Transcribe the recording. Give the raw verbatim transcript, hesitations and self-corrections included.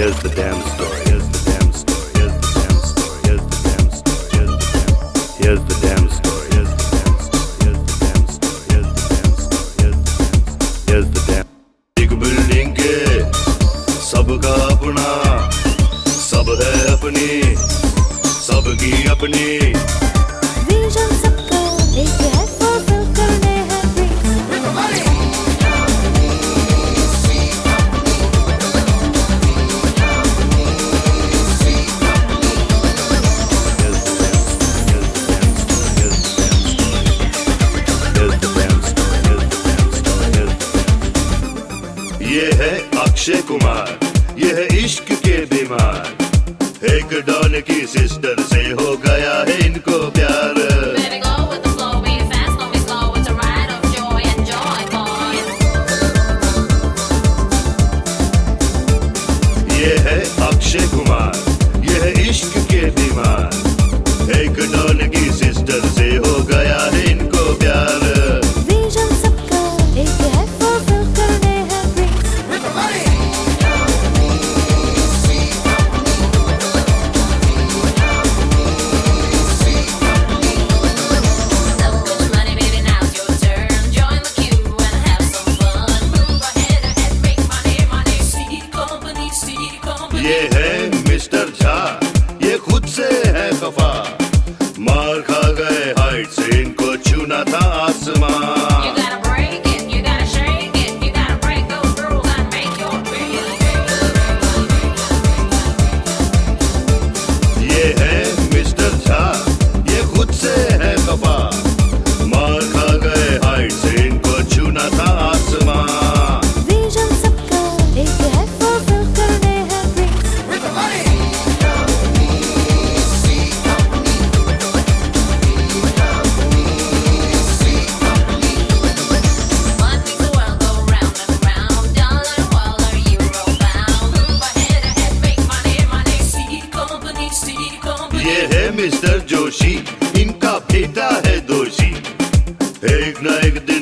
Here's the damn story. Here's the damn story. Here's the damn story. Here's the damn story. Here's the damn story. Here's the damn story. Here's the damn story. Here's the damn story. Here's the damn story. Here's the damn. एक building के सबका अपना, सब है अपनी, सबकी अपनी. Vision सबका एक है, फुलफिल करने हैं ड्रीम्स. ये है अक्षय कुमार, ये है इश्क के बीमार. एक डॉन की सिस्टर से हो गया है इनको प्यार. ये है अक्षय कुमार, ये है इश्क के बीमार. एक डॉन की सिस्टर से हो गया है इनको प्यार. विजन सबका एक है, फुलफिल करने हैं ड्रीम्स. ये है मिस्टर झा, ये खुद से है खफा. मार खा गए हाइट से, इनको छूना था आसमां. ये है मिस्टर झा, ये खुद से है खफा. मार खा गए हाइट से, इनको छूना था आसमां. विजन सबका एक है, फुलफिल करने हैं ड्रीम्स. ये है मिस्टर जोशी, इनका बेटा है दोषी. एक न एक दिन